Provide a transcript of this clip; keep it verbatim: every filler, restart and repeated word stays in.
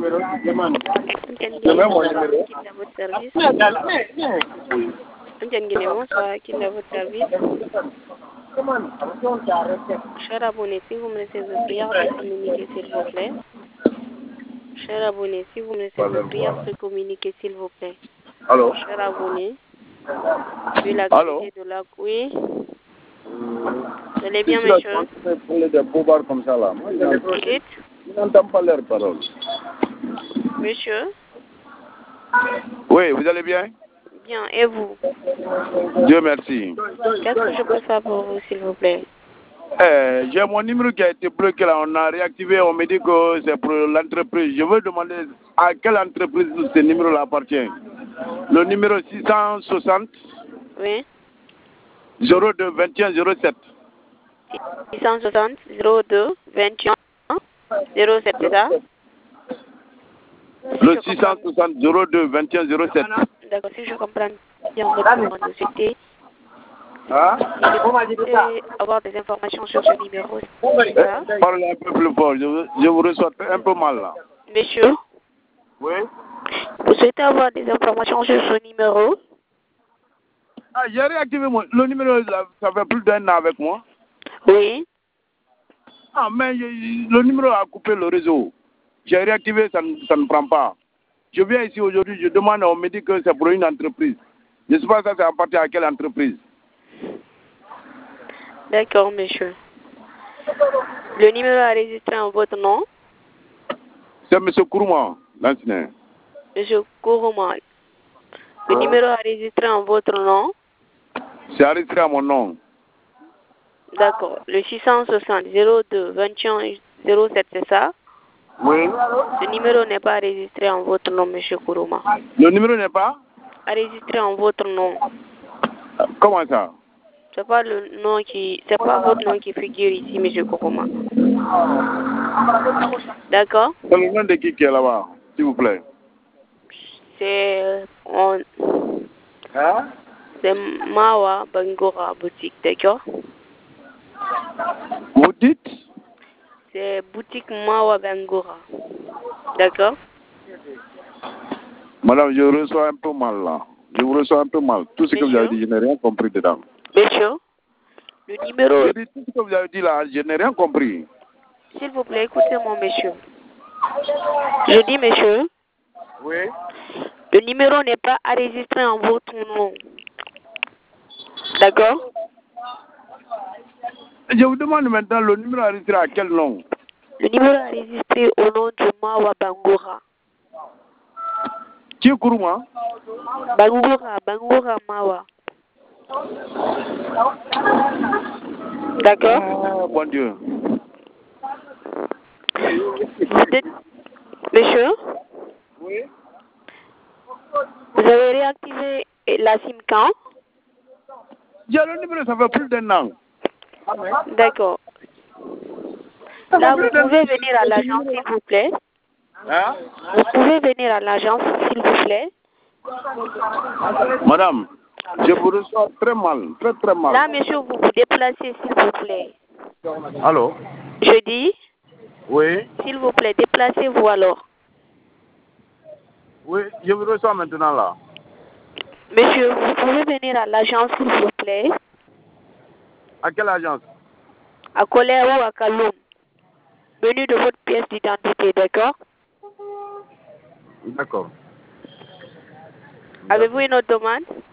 numéro, demande. Quel Je mets mon numéro. est à votre service? Quel bonsoir, qui est à votre service? Cher abonné, si vous me laissez vous prière de communiquer, s'il vous plaît. Cher abonné, si vous me laissez vous prière de communiquer, s'il vous plaît. Allô? Cher abonné, vu l'activité de la... Oui. Vous allez bien, monsieur? Vous parlez de bobards comme ça, là. Moi, Vous dites? je n'entends pas leurs paroles. Monsieur? Oui, vous allez bien? Bien, et vous? Dieu merci. Qu'est-ce que je peux faire pour vous, s'il vous plaît? Eh, j'ai mon numéro qui a été bloqué là, on a réactivé, on me dit que c'est pour l'entreprise. Je veux demander à quelle entreprise ce numéro-là appartient. Le numéro six cent soixante. Oui. zéro deux vingt et un zéro sept. six cent soixante zéro deux vingt et un zéro sept, c'est ça? Le six cent soixante zéro deux vingt et un zéro sept. D'accord, si je comprends bien votre demande, c'était Hein? avoir des informations sur ce numéro, c'est ça? Parlez un peu plus fort, je, vous- je vous reçois un peu mal là. Monsieur, Oui? vous souhaitez avoir des informations sur ce numéro? Ah, j'ai réactivé mon, le numéro, là, ça fait plus d'un an avec moi. Oui. Ah, mais je- le numéro a coupé le réseau. J'ai réactivé, ça, ne- ça ne prend pas. Je viens ici aujourd'hui, je demande, on me dit que c'est pour une entreprise. Je ne sais pas ça, c'est appartient à quelle entreprise. D'accord, monsieur. Le numéro est enregistré en votre nom? C'est M. Kourouma, l'ancien. Monsieur Kourouma. Le numéro est enregistré en votre nom? C'est enregistré à mon nom. D'accord. Le six cent soixante zéro deux vingt et un zéro sept, c'est ça? Oui. Ce numéro n'est pas enregistré en votre nom, monsieur Kourouma. Le numéro n'est pas? Enregistré en votre nom. Comment ça? C'est pas le nom qui, c'est pas votre nom qui figure ici, monsieur Kourouma. D'accord? C'est le nom de qui qui est là-bas, s'il vous plaît? C'est, on, Hein? c'est Mawa Bangora Boutique, d'accord? Vous dites? C'est boutique Mawa Bangora. D'accord? Madame, je reçois un peu mal là. Je vous reçois un peu mal. Tout ce que vous avez dit, je n'ai rien compris dedans. Monsieur, le numéro... Je dis tout ce que vous avez dit là, je n'ai rien compris. S'il vous plaît, écoutez-moi, monsieur. Je dis, monsieur, Oui. le numéro n'est pas enregistré en votre nom. D'accord? Je vous demande maintenant le numéro enregistré à quel nom? Le numéro est enregistré au nom de Mawa Bangora. Qui est Kourouma? Bangora, Bangora Mawa. D'accord? Ah, bon Dieu. Vous dites, monsieur, Oui. vous avez réactivé la SIM quand? J'ai le numéro, ça fait plus d'un an. D'accord. Là, vous pouvez venir à l'agence, s'il vous plaît. Hein? Vous pouvez venir à l'agence, s'il vous plaît. Madame, je vous reçois très mal, très très mal. Là, monsieur, vous vous déplacez, s'il vous plaît. Allô? Je dis, Oui. s'il vous plaît, déplacez-vous alors. Oui, je vous reçois maintenant là. Monsieur, vous pouvez venir à l'agence, s'il vous plaît. À quelle agence? À Colère ou à Kaloum. Menu de votre pièce d'identité, d'accord? D'accord. Avez-vous une autre demande?